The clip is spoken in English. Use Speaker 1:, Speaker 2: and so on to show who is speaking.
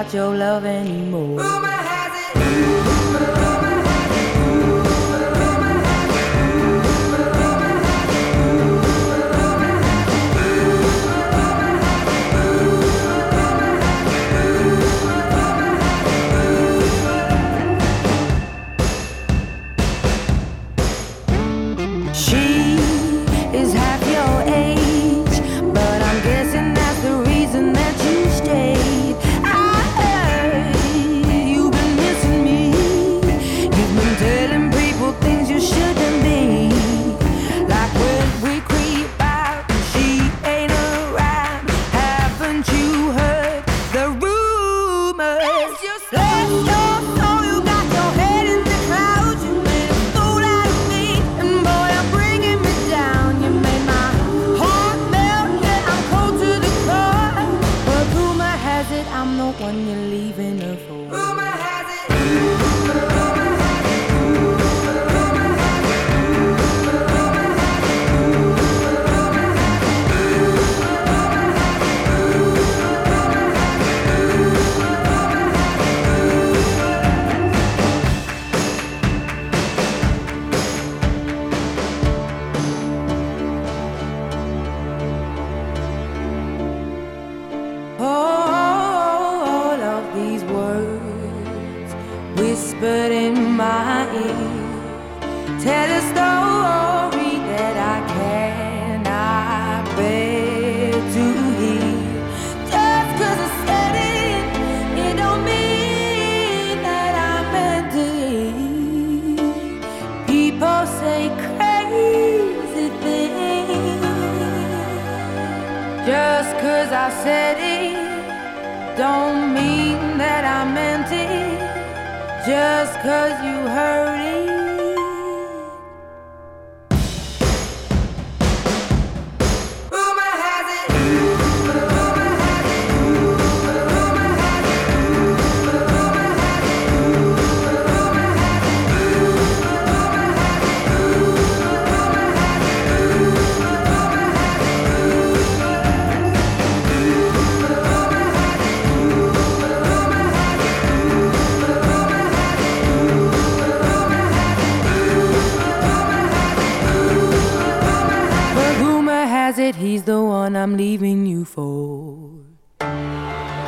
Speaker 1: got your love anymore. Rumor has it. She is half your age, but I'm guessing that's the reason that you stayed. I heard you've been missing me. You've been telling people things you shouldn't be. Like when we creep out and she ain't around. Haven't you heard the rumors? Bless your soul, you got your head in the clouds. You made a fool out of me, and boy, I'm bringing me down. You made my heart melt, yeah, I'm cold to the core. But rumor has it I'm the one you're leaving her for. Rumor has it. All of these words whispered in my ear tell a story that I cannot bear to hear. Just 'cause I said it, it don't mean that I meant it. People say crazy things. Just 'cause I said it don't mean that I meant it. Just 'cause you heard it. Rumor has it. Rumor has it. Rumor has it. Rumor has it. Rumor has it. Rumor has it. Rumor has it. But rumor has it he's the one I'm leaving you for.